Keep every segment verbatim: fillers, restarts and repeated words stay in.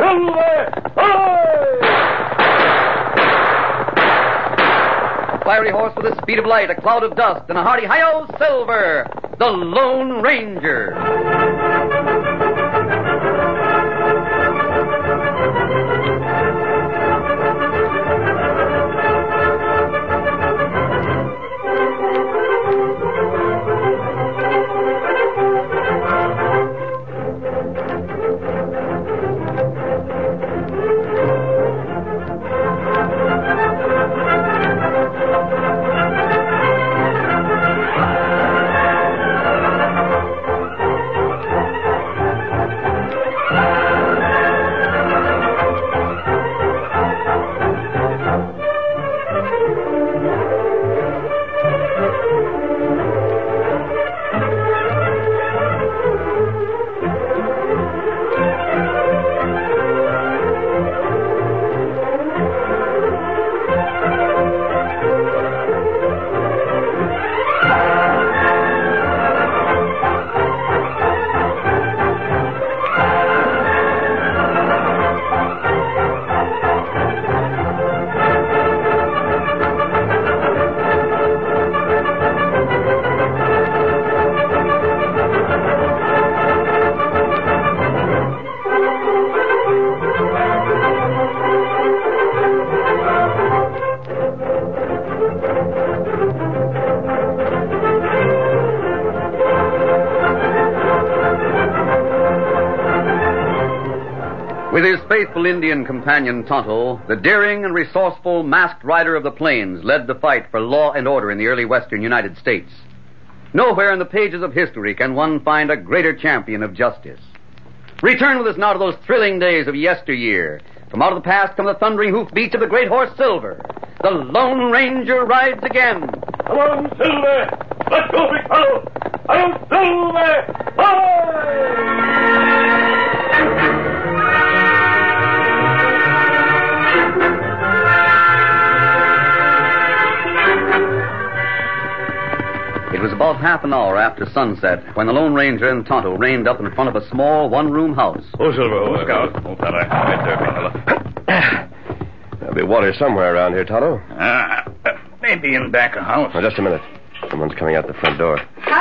Silver! Ahoy! A fiery horse with the speed of light, a cloud of dust, and a hearty hi-yo, Silver, the Lone Ranger. With his faithful Indian companion, Tonto, the daring and resourceful masked rider of the plains led the fight for law and order in the early western United States. Nowhere in the pages of history can one find a greater champion of justice. Return with us now to those thrilling days of yesteryear. From out of the past come the thundering hoofbeats of the great horse Silver. The Lone Ranger rides again. Come on, Silver! Let's go, big fellow! I am Silver! Ahoy! It was about half an hour after sunset when the Lone Ranger and Tonto reined up in front of a small one-room house. Oh, Silver, oh, Scout. Oh, fella. Right there, fella. There'll be water somewhere around here, Tonto. Ah, uh, maybe in back of house. Oh, just a minute. Someone's coming out the front door.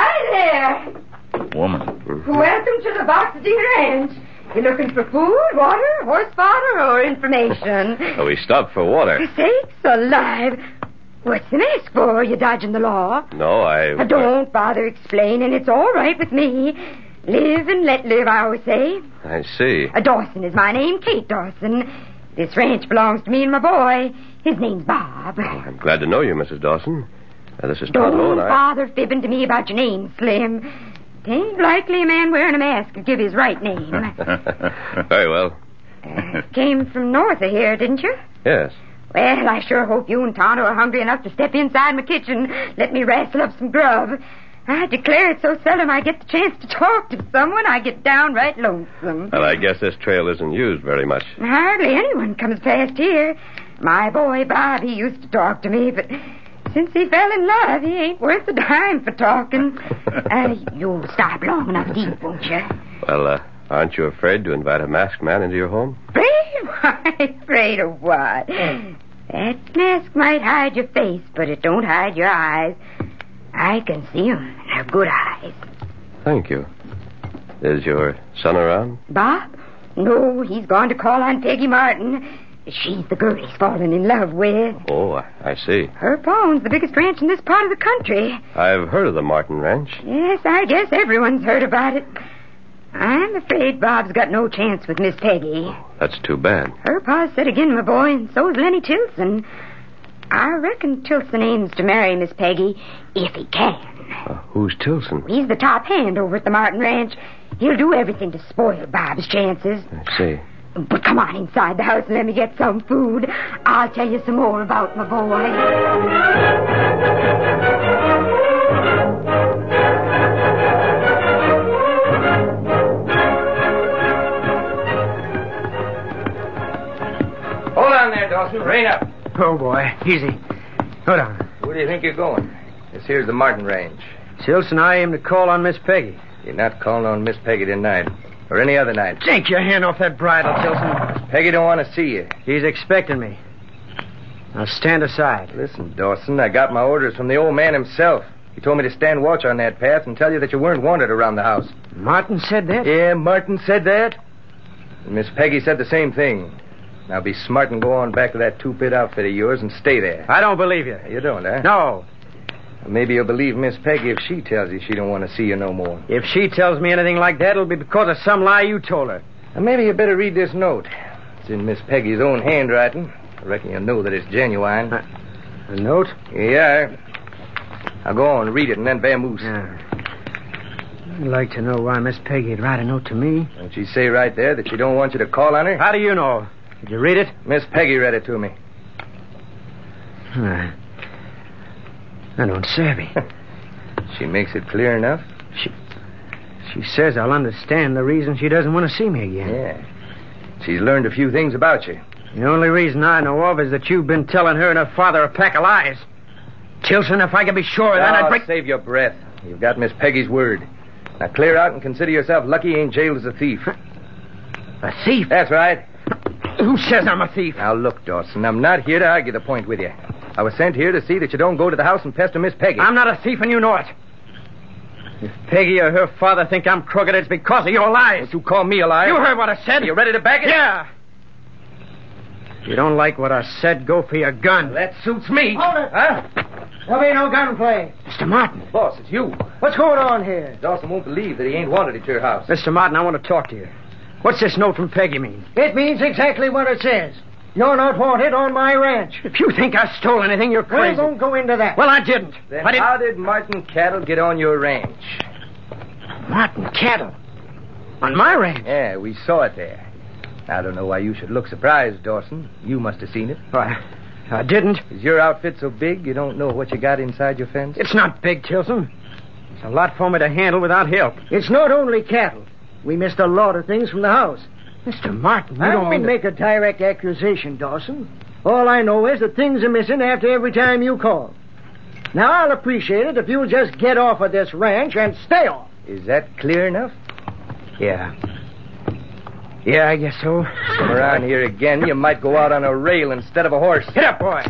Hi there. Woman. Mm-hmm. Welcome to the Box Ranch. You looking for food, water, horse fodder, or information? Oh, we stopped for water. Sakes alive. What's the mask for? You dodging the law? No, I... Uh, don't bother explaining. It's all right with me. Live and let live, I always say. I see. Uh, Dawson is my name, Kate Dawson. This ranch belongs to me and my boy. His name's Bob. Oh, I'm glad to know you, Missus Dawson. Uh, this is Don't Tonto and I... bother fibbing to me about your name, Slim. Tain't likely a man wearing a mask could give his right name. Very well. Uh, came from north of here, didn't you? Yes. Well, I sure hope you and Tonto are hungry enough to step inside my kitchen. Let me wrestle up some grub. I declare it's so seldom I get the chance to talk to someone, I get downright lonesome. Well, I guess this trail isn't used very much. Hardly anyone comes past here. My boy, Bob, he used to talk to me, but since he fell in love, he ain't worth a dime for talking. uh, you'll stop long enough to eat, won't you? Well, uh, aren't you afraid to invite a masked man into your home? Afraid? Why, afraid of what? That mask might hide your face, but it don't hide your eyes. I can see 'em, and they're good eyes. Thank you. Is your son around? Bob? No, he's gone to call on Peggy Martin. She's the girl he's fallen in love with. Oh, I, I see. Her pond's the biggest ranch in this part of the country. I've heard of the Martin Ranch. Yes, I guess everyone's heard about it. I'm afraid Bob's got no chance with Miss Peggy. That's too bad. Her pa's set again, my boy, and so's Lenny Tilson. I reckon Tilson aims to marry Miss Peggy if he can. Uh, who's Tilson? He's the top hand over at the Martin Ranch. He'll do everything to spoil Bob's chances. I see. But come on inside the house and let me get some food. I'll tell you some more about my boy. Hold on there, Dawson. Rein up. Oh, boy. Easy. Hold on. Where do you think you're going? This here's the Martin Range. Tilson, I aim to call on Miss Peggy. You're not calling on Miss Peggy tonight. or any other night? Take your hand off that bridle, Tilson. Peggy don't want to see you. She's expecting me. Now stand aside. Listen, Dawson, I got my orders from the old man himself. He told me to stand watch on that path and tell you that you weren't wanted around the house. Martin said that? Yeah, Martin said that. And Miss Peggy said the same thing. Now be smart and go on back to that two-bit outfit of yours and stay there. I don't believe you. You don't, huh? No. Well, maybe you'll believe Miss Peggy if she tells you she don't want to see you no more. If she tells me anything like that, it'll be because of some lie you told her. Now, maybe you better read this note. It's in Miss Peggy's own handwriting. I reckon you'll know that it's genuine. Uh, a note? Yeah. Now go on, read it, and then vamoose. Yeah. I'd like to know why Miss Peggy'd write a note to me. Don't she say right there that she don't want you to call on her? How do you know? Did you read it? Miss Peggy read it to me. I, I don't savvy. She makes it clear enough? She she says I'll understand the reason she doesn't want to see me again. Yeah. She's learned a few things about you. The only reason I know of is that you've been telling her and her father a pack of lies. Tilson, if I could be sure, then Now, I'd break... save your breath. You've got Miss Peggy's word. Now clear out and consider yourself lucky you ain't jailed as a thief. A thief? That's right. Who says I'm a thief? Now look, Dawson, I'm not here to argue the point with you. I was sent here to see that you don't go to the house and pester Miss Peggy. I'm not a thief, and you know it. If Peggy or her father think I'm crooked, it's because of your lies. Don't you call me a liar? You heard what I said. Are you ready to back it? Yeah. If you don't like what I said, go for your gun. That suits me. Hold it. Huh? There'll be no gunplay. Mister Martin. Boss, it's you. What's going on here? Dawson won't believe that he ain't wanted at your house. Mister Martin, I want to talk to you. What's this note from Peggy mean? It means exactly what it says. You're not wanted on my ranch. If you think I stole anything, you're We crazy. won't go into that. Well, I didn't. Then I didn't... how did Martin Cattle get on your ranch? Martin Cattle? On my ranch? Yeah, we saw it there. I don't know why you should look surprised, Dawson. You must have seen it. Why, I didn't. Is your outfit so big you don't know what you got inside your fence? It's not big, Tilson. It's a lot for me to handle without help. It's not only cattle. We missed a lot of things from the house. Mister Martin, you I don't won't mean to... make a direct accusation, Dawson. All I know is that things are missing after every time you call. Now, I'll appreciate it if you'll just get off of this ranch and stay off. Is that clear enough? Yeah. Yeah, I guess so. Come around here again, you might go out on a rail instead of a horse. Get up, boy.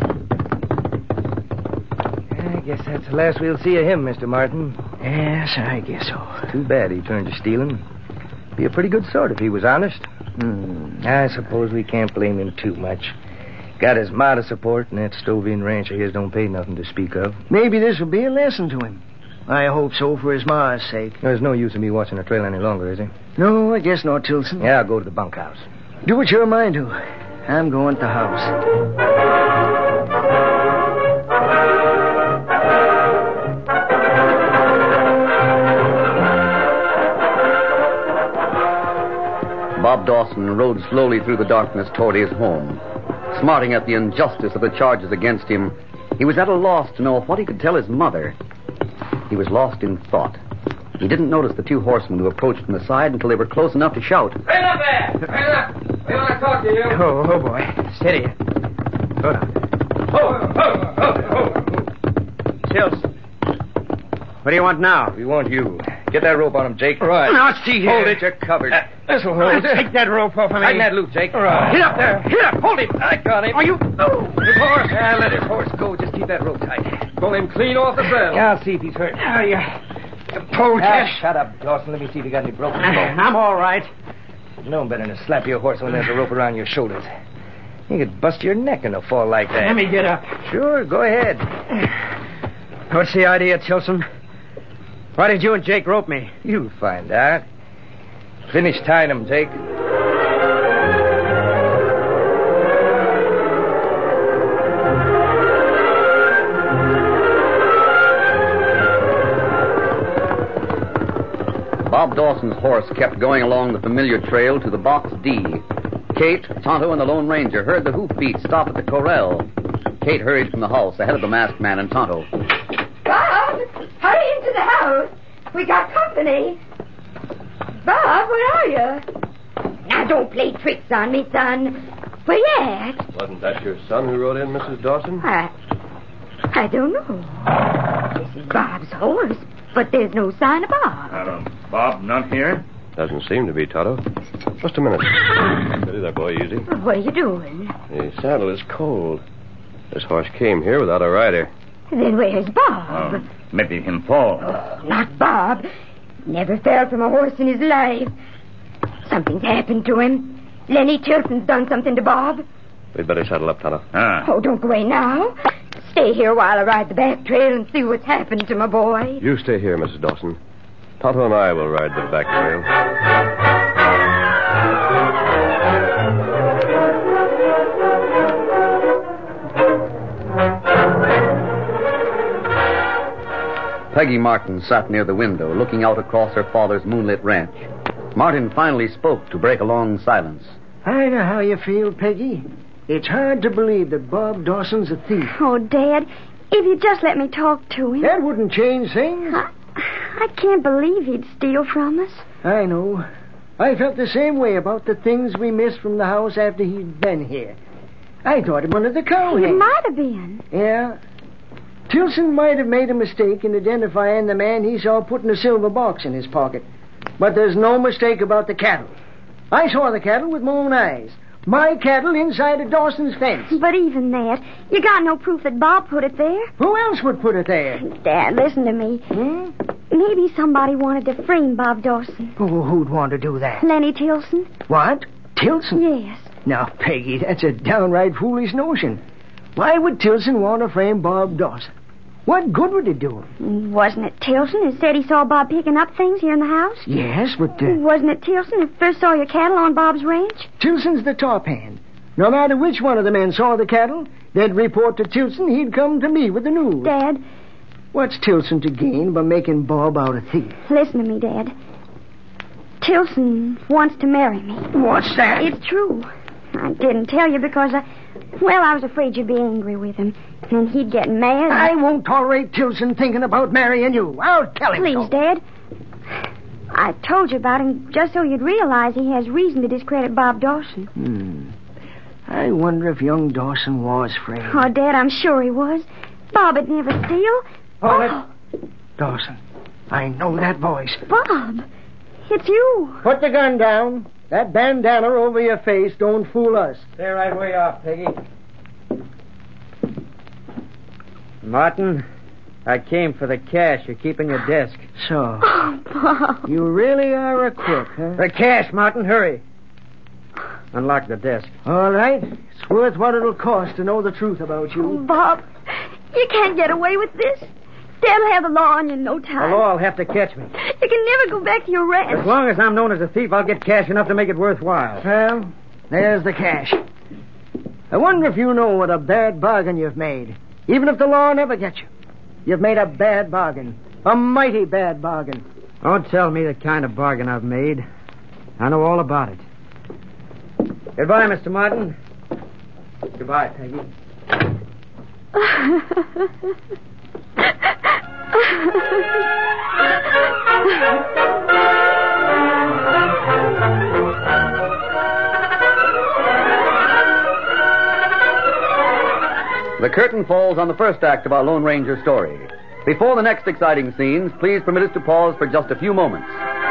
I guess that's the last we'll see of him, Mister Martin. Yes, I guess so. Too bad he turned to stealing. Be a pretty good sort if he was honest. Hmm. I suppose we can't blame him too much. Got his ma to support, and that stove-in ranch of his don't pay nothing to speak of. Maybe this will be a lesson to him. I hope so for his ma's sake. There's no use in me watching the trail any longer, is there? No, I guess not, Tilson. Yeah, I'll go to the bunkhouse. Do what your mind to. I'm going to the house. Bob Dawson rode slowly through the darkness toward his home. Smarting at the injustice of the charges against him, he was at a loss to know what he could tell his mother. He was lost in thought. He didn't notice the two horsemen who approached from the side until they were close enough to shout. Wait up there! Wait up! We want to talk to you. Oh, oh, boy. Steady. Hold on. Oh, oh, oh, oh. Sills. What do you want now? We want you. Get that rope on him, Jake. Right. Now, see here. Hold it, you're covered. Uh, This'll hold. Take that rope off of me. Tighten that loop, Jake. Right. Get up there. Get up. Hold him. I got him. Are you... Oh, his horse. Yeah, let his horse go. Just keep that rope tight. Pull him clean off the bell. Yeah, I'll see if he's hurt. Are you... You polecat. Ah, shut up, Dawson. Let me see if you got any broken bones. I'm all right. No better than to slap your horse when there's a rope around your shoulders. You could bust your neck in a fall like that. Let me get up. Sure, go ahead. What's the idea, Tilson? Why did you and Jake rope me? You'll find out. Finish tying him, Jake. Bob Dawson's horse kept going along the familiar trail to the Box D. Kate, Tonto, and the Lone Ranger heard the hoofbeats stop at the corral. Kate hurried from the house ahead of the masked man and Tonto. Bob, hurry into the house. We got company. Bob, where are you? Now, don't play tricks on me, son. Where you at? Wasn't that your son who rode in, Missus Dawson? I... I don't know. This is Bob's horse, but there's no sign of Bob. Uh, Bob, not here? Doesn't seem to be, Tonto. Just a minute. Steady there, boy, easy. What are you doing? The saddle is cold. This horse came here without a rider. Then where's Bob? Oh, maybe him fall. Oh, not Bob. Never fell from a horse in his life. Something's happened to him. Lenny Tilson's done something to Bob. We'd better saddle up, Tonto. Ah. Oh, don't go away now. Stay here while I ride the back trail and see what's happened to my boy. You stay here, Missus Dawson. Tonto and I will ride the back trail. Peggy Martin sat near the window, looking out across her father's moonlit ranch. Martin finally spoke to break a long silence. I know how you feel, Peggy. It's hard to believe that Bob Dawson's a thief. Oh, Dad, if you'd just let me talk to him. That wouldn't change things. I, I can't believe he'd steal from us. I know. I felt the same way about the things we missed from the house after he'd been here. I thought it one of the cowhands. It might have been. Yeah. Tilson might have made a mistake in identifying the man he saw putting a silver box in his pocket. But there's no mistake about the cattle. I saw the cattle with my own eyes. My cattle inside of Dawson's fence. But even that, you got no proof that Bob put it there. Who else would put it there? Dad, listen to me. Hmm? Maybe somebody wanted to frame Bob Dawson. Oh, who'd want to do that? Lenny Tilson. What? Tilson? Yes. Now, Peggy, that's a downright foolish notion. Why would Tilson want to frame Bob Dawson? What good would it do him? Wasn't it Tilson who said he saw Bob picking up things here in the house? Yes, but... Uh, Wasn't it Tilson who first saw your cattle on Bob's ranch? Tilson's the top hand. No matter which one of the men saw the cattle, they'd report to Tilson. He'd come to me with the news. Dad. What's Tilson to gain by making Bob out a thief? Listen to me, Dad. Tilson wants to marry me. What's that? It's true. I didn't tell you because I... Well, I was afraid you'd be angry with him. And he'd get mad. I won't tolerate Tilson thinking about marrying you. I'll tell him Please, so. Dad. I told you about him just so you'd realize he has reason to discredit Bob Dawson. Hmm. I wonder if young Dawson was framed. Oh, Dad, I'm sure he was. Bob would never steal. Oh, that... Dawson. I know that voice. Bob, it's you. Put the gun down. That bandana over your face don't fool us. Stay right where you are, Peggy. Martin, I came for the cash you keep in your desk. So, Oh, Bob. you really are a crook, huh? The cash, Martin, hurry. Unlock the desk. All right. It's worth what it'll cost to know the truth about Oh, you. Bob, you can't get away with this. Dad'll have the law on you in no The time. law will have to catch me. You can never go back to your ranch. As long as I'm known as a thief, I'll get cash enough to make it worthwhile. Well, there's the cash. I wonder if you know what a bad bargain you've made. Even if the law never gets you. You've made a bad bargain. A mighty bad bargain. Don't tell me the kind of bargain I've made. I know all about it. Goodbye, Mister Martin. Goodbye, Peggy. The curtain falls on the first act of our Lone Ranger story. Before the next exciting scenes, please permit us to pause for just a few moments.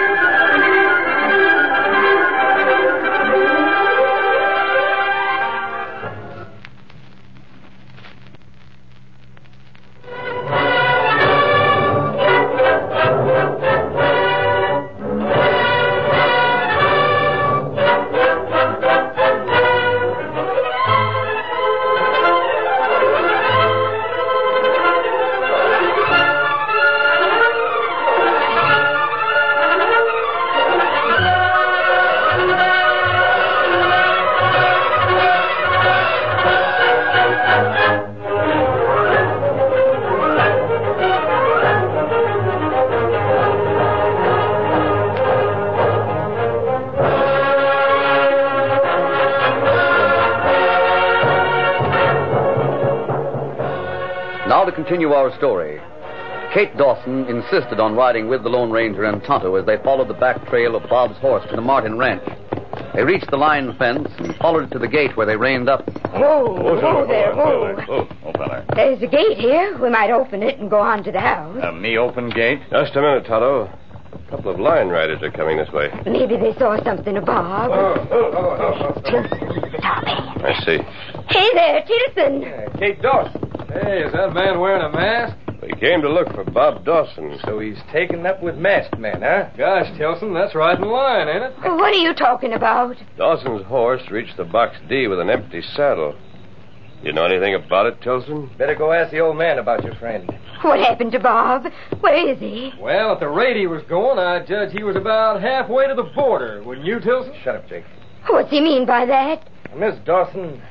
Now to continue our story. Kate Dawson insisted on riding with the Lone Ranger and Tonto as they followed the back trail of Bob's horse to the Martin Ranch. They reached the line fence and followed it to the gate where they reined up. Whoa, whoa there, whoa. Oh, oh, fella. There's a gate here. We might open it and go on to the house. Uh, me open gate? Just a minute, Tonto. A couple of line riders are coming this way. Maybe they saw something of Bob. Oh, oh, oh, oh. Tilson, stop it. I see. Hey there, Tilson. Yeah, Kate Dawson. Hey, is that man wearing a mask? We came to look for Bob Dawson. So he's taken up with masked men, huh? Gosh, Tilson, that's right in line, ain't it? What are you talking about? Dawson's horse reached the Box D with an empty saddle. You know anything about it, Tilson? Better go ask the old man about your friend. What happened to Bob? Where is he? Well, at the rate he was going, I judge he was about halfway to the border. Wouldn't you, Tilson? Shut up, Jake. What's he mean by that? Miss Dawson,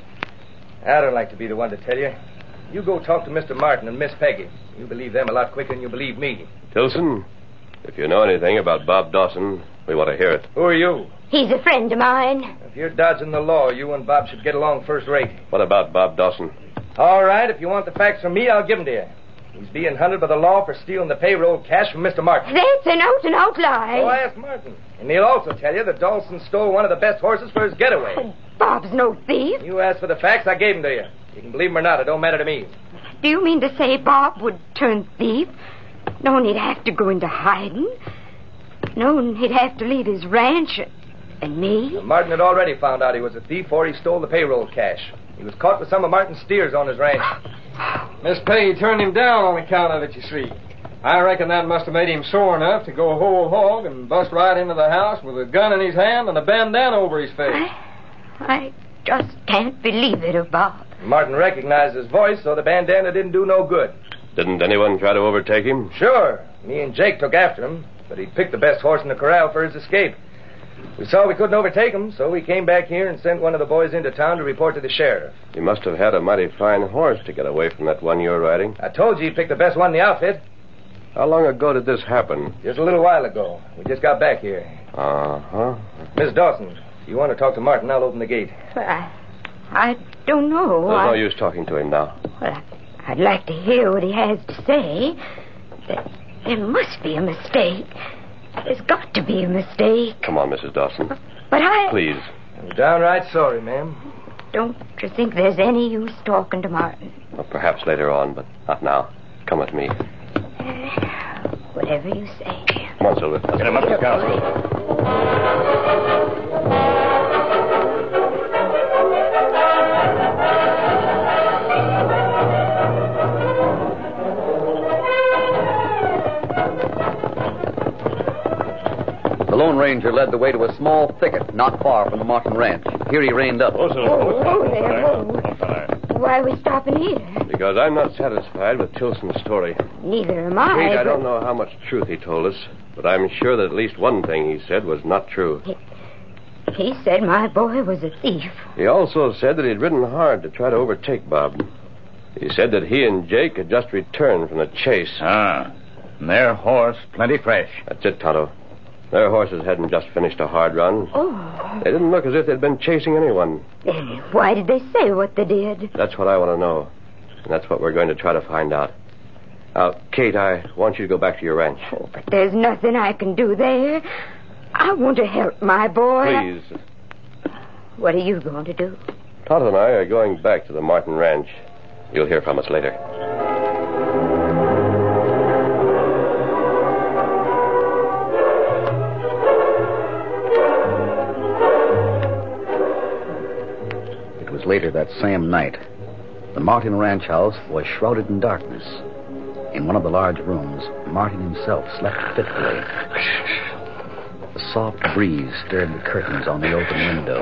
I don't like to be the one to tell you. You go talk to Mister Martin and Miss Peggy. You believe them a lot quicker than you believe me. Tilson, if you know anything about Bob Dawson, we want to hear it. Who are you? He's a friend of mine. If you're dodging the law, you and Bob should get along first rate. What about Bob Dawson? All right, if you want the facts from me, I'll give them to you. He's being hunted by the law for stealing the payroll cash from Mister Martin. That's an out-and-out lie. Oh, ask Martin. And he'll also tell you that Dawson stole one of the best horses for his getaway. Oh, Bob's no thief. You asked for the facts, I gave them to you. You can believe them or not, it don't matter to me. Do you mean to say Bob would turn thief? No, he'd have to go into hiding. No, he'd have to leave his ranch and me. Now, Martin had already found out he was a thief before he stole the payroll cash. He was caught with some of Martin's steers on his ranch. Miss Peggy turned him down on account of it, you see. I reckon that must have made him sore enough to go whole hog and bust right into the house with a gun in his hand and a bandana over his face. I, I just can't believe it of Bob. Martin recognized his voice, so the bandana didn't do no good. Didn't anyone try to overtake him? Sure. Me and Jake took after him, but he picked the best horse in the corral for his escape. We saw we couldn't overtake him, so we came back here and sent one of the boys into town to report to the sheriff. You must have had a mighty fine horse to get away from that one you were riding. I told you he picked the best one in the outfit. How long ago did this happen? Just a little while ago. We just got back here. Uh-huh. Miss Dawson, if you want to talk to Martin, I'll open the gate. Well, I, I don't know. There's I, no use talking to him now. Well, I, I'd like to hear what he has to say. There, there must be a mistake. There's got to be a mistake. Come on, Missus Dawson. But I... Please. I'm downright sorry, ma'am. Don't you think there's any use talking to Martin? Well, perhaps later on, but not now. Come with me. Uh, whatever you say. Come on, Silver. Get him up to council. The Lone Ranger led the way to a small thicket not far from the Martin ranch. Here he reined up. Oh, Silver. Oh, oh, there, oh. Come on, fella. Why are we stopping here? Because I'm not satisfied with Tilson's story. Neither am I. Kate, I but- don't know how much truth he told us, but I'm sure that at least one thing he said was not true. He said my boy was a thief. He also said that he'd ridden hard to try to overtake Bob. He said that he and Jake had just returned from the chase. Ah, and their horse plenty fresh. That's it, Tonto. Their horses hadn't just finished a hard run. Oh, They didn't look as if they'd been chasing anyone. then why did they say what they did? That's what I want to know. And that's what we're going to try to find out. Now, Kate, I want you to go back to your ranch. Oh, but there's nothing I can do there. I want to help my boy. Please. What are you going to do? Tonto and I are going back to the Martin Ranch. You'll hear from us later. It was later that same night. The Martin ranch house was shrouded in darkness. In one of the large rooms, Martin himself slept fitfully. A soft breeze stirred the curtains on the open window.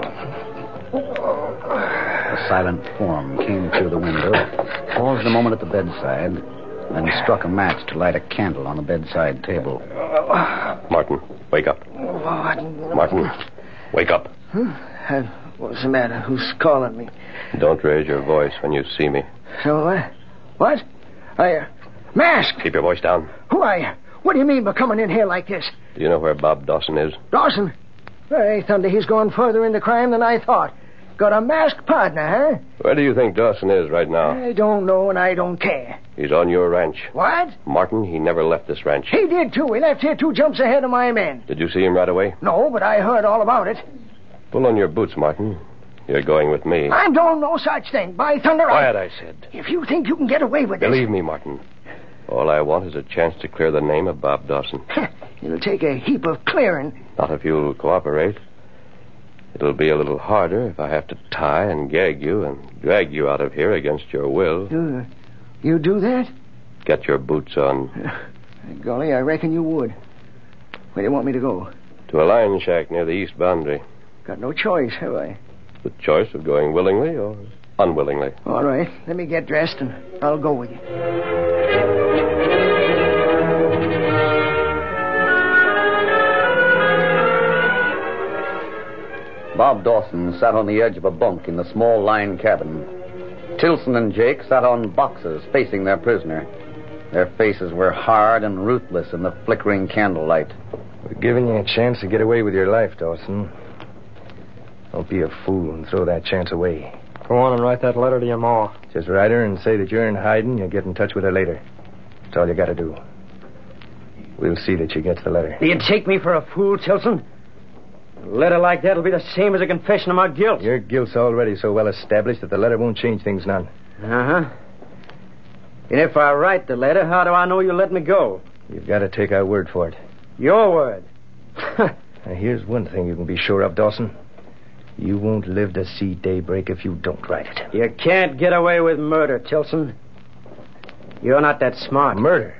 A silent form came through the window, paused a moment at the bedside, then struck a match to light a candle on the bedside table. Martin, wake up. What? Martin, wake up. Huh? What's the matter? Who's calling me? Don't raise your voice when you see me. So what? What? I, uh, Mask! Keep your voice down. Who are you? What do you mean by coming in here like this? Do you know where Bob Dawson is? Dawson? Hey, Thunder, he's gone further into crime than I thought. Got a masked partner, huh? Where do you think Dawson is right now? I don't know and I don't care. He's on your ranch. What? Martin, he never left this ranch. He did, too. He left here two jumps ahead of my men. Did you see him right away? No, but I heard all about it. Pull on your boots, Martin. You're going with me. I'm doing no such thing. By thunder, Quiet, I... I said. If you think you can get away with this... Believe me, Martin. All I want is a chance to clear the name of Bob Dawson. It'll take a heap of clearing. Not if you'll cooperate. It'll be a little harder if I have to tie and gag you and drag you out of here against your will. Uh, you do that? Get your boots on. Golly, I reckon you would. Where do you want me to go? To a lion shack near the east boundary. Got no choice, have I? The choice of going willingly or unwillingly. All right. Let me get dressed and I'll go with you. Bob Dawson sat on the edge of a bunk in the small line cabin. Tilson and Jake sat on boxes facing their prisoner. Their faces were hard and ruthless in the flickering candlelight. We're giving you a chance to get away with your life, Dawson. Don't be a fool and throw that chance away. Go on and write that letter to your ma. Just write her and say that you're in hiding. You'll get in touch with her later. That's all you got to do. We'll see that she gets the letter. Do you take me for a fool, Tilson? A letter like that will be the same as a confession of my guilt. Your guilt's already so well established that the letter won't change things none. Uh-huh. And if I write the letter, how do I know you'll let me go? You've got to take our word for it. Your word. Now, here's one thing you can be sure of, Dawson. You won't live to see daybreak if you don't write it. You can't get away with murder, Tilson. You're not that smart. Murder?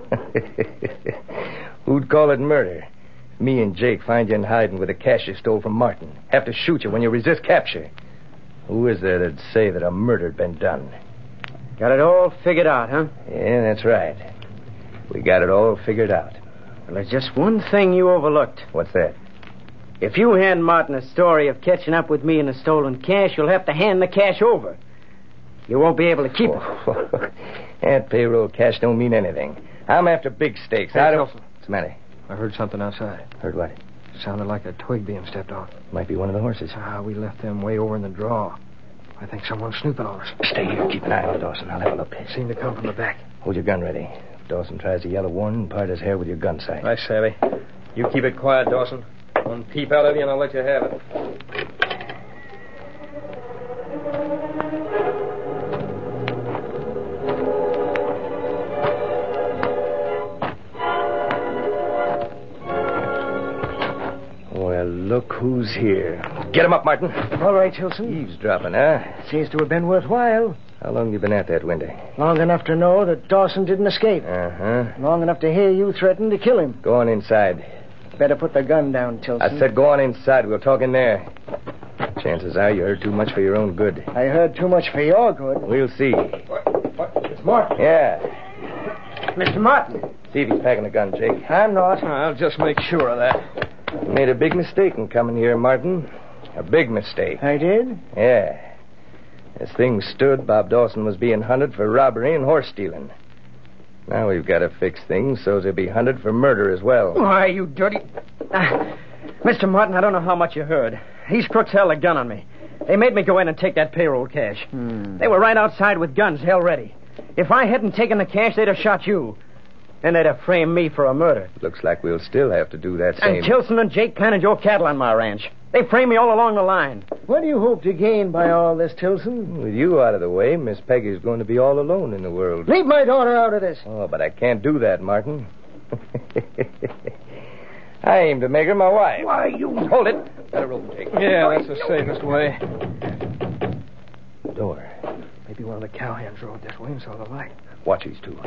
Who'd call it murder? Me and Jake find you in hiding with the cash you stole from Martin. Have to shoot you when you resist capture. Who is there that'd say that a murder'd been done? Got it all figured out, huh? Yeah, that's right. We got it all figured out. Well, there's just one thing you overlooked. What's that? If you hand Martin a story of catching up with me in the stolen cash, you'll have to hand the cash over. You won't be able to keep it. That payroll cash don't mean anything. I'm after big stakes. Hey, I don't... Tilson. What's the matter? I heard something outside. Heard what? Sounded like a twig being stepped on. Might be one of the horses. Ah, we left them way over in the draw. I think someone's snooping on us. Stay here. Keep an eye on Dawson. I'll have a look. Seemed to come from the back. Hold your gun ready. If Dawson tries to yell a warning, part his hair with your gun sight. I savvy. You keep it quiet, Dawson. One peep out of you and I'll let you have it. Well, look who's here. Get him up, Martin. All right, Tilson. Eavesdropping, huh? Seems to have been worthwhile. How long you been at that window? Long enough to know that Dawson didn't escape. Uh-huh. Long enough to hear you threaten to kill him. Go on inside. Better put the gun down, Tilson. I said go on inside. We'll talk in there. Chances are you heard too much for your own good. I heard too much for your good. We'll see. What? What? It's Martin. Yeah. Mister Martin. See if he's packing a gun, Jake. I'm not. I'll just make sure of that. You made a big mistake in coming here, Martin. A big mistake. I did? Yeah. As things stood, Bob Dawson was being hunted for robbery and horse stealing. Now we've got to fix things so he'll be hunted for murder as well. Why, you dirty... Uh, Mister Martin, I don't know how much you heard. These crooks held a gun on me. They made me go in and take that payroll cash. Hmm. They were right outside with guns held ready. If I hadn't taken the cash, they'd have shot you. And they'd have framed me for a murder. Looks like we'll still have to do that same... And Tilson and Jake planted your cattle on my ranch. They framed me all along the line. What do you hope to gain by all this, Tilson? With you out of the way, Miss Peggy's going to be all alone in the world. Leave my daughter out of this. Oh, but I can't do that, Martin. I aim to make her my wife. Why, you... Hold it. Got a rope, Jake. Yeah, that's the safest way. Door. Maybe one of the cowhands rode this way and saw the light. Watch these two.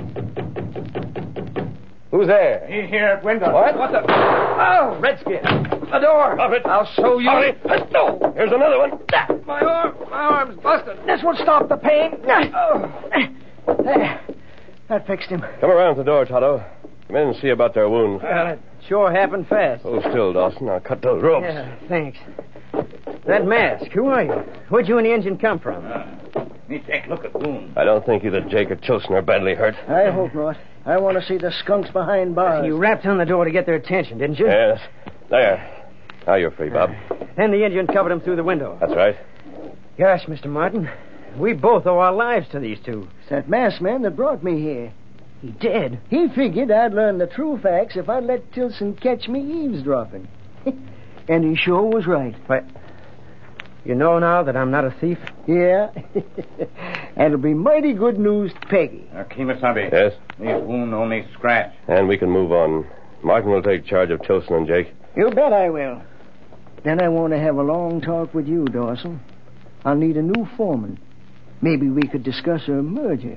Who's there? He here at window. What? What the... Oh, Redskin. The door. Stop it. I'll show you. Hurry. No. Here's another one. My arm. My arm's busted. This will stop the pain. Oh. There. That fixed him. Come around to the door, Tonto. Come in and see about their wounds. Well, it sure happened fast. Hold still, Dawson. I'll cut those ropes. Yeah, thanks. That mask, who are you? Where'd you and the engine come from? Uh, me take look at wound. I don't think either Jake or Tilson are badly hurt. I hope not. I want to see the skunks behind bars. You rapped on the door to get their attention, didn't you? Yes. There. Now you're free, Bob. Then the engine covered him through the window. That's right. Gosh, Mister Martin, we both owe our lives to these two. It's that masked man that brought me here. He did? He figured I'd learn the true facts if I'd let Tilson catch me eavesdropping. And he sure was right. What? You know now that I'm not a thief? Yeah. And it'll be mighty good news to Peggy. Uh, Kemosabe. Yes? These wound only scratch. And we can move on. Martin will take charge of Tilson and Jake. You bet I will. Then I want to have a long talk with you, Dawson. I'll need a new foreman. Maybe we could discuss a merger.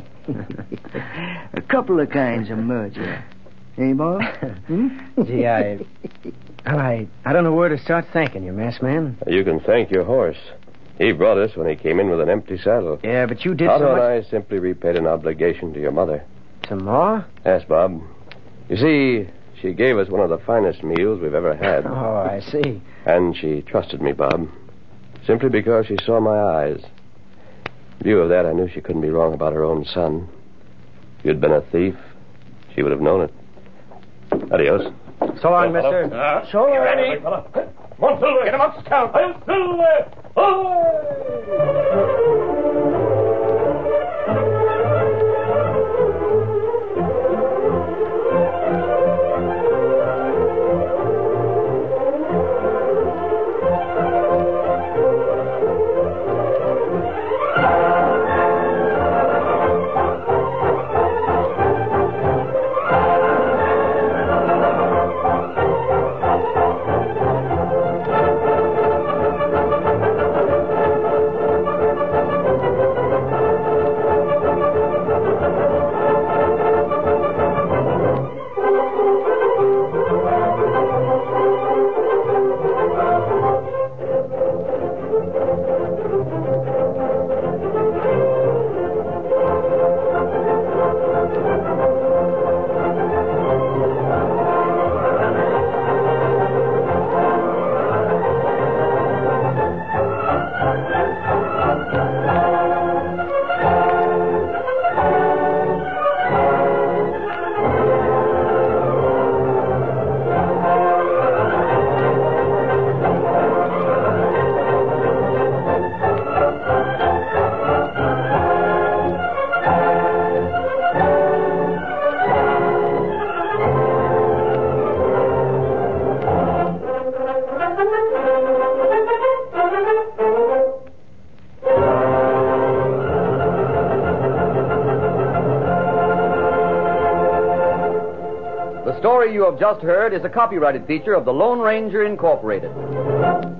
A couple of kinds of merger. Hey, Bob? Hmm? Gee, I... Well, I, I don't know where to start thanking you, Masked Man. You can thank your horse. He brought us when he came in with an empty saddle. Yeah, but you did Otto so much... and I simply repaid an obligation to your mother. Some more? Yes, Bob. You see, she gave us one of the finest meals we've ever had. Oh, I see. And she trusted me, Bob. Simply because she saw my eyes. In view of that, I knew she couldn't be wrong about her own son. If you'd been a thief, she would have known it. Adios. So long, mister. Uh, So long. ready? Come on, Silver. Get him up, Scout. I'm Silver. Away! The story you have just heard is a copyrighted feature of the Lone Ranger Incorporated.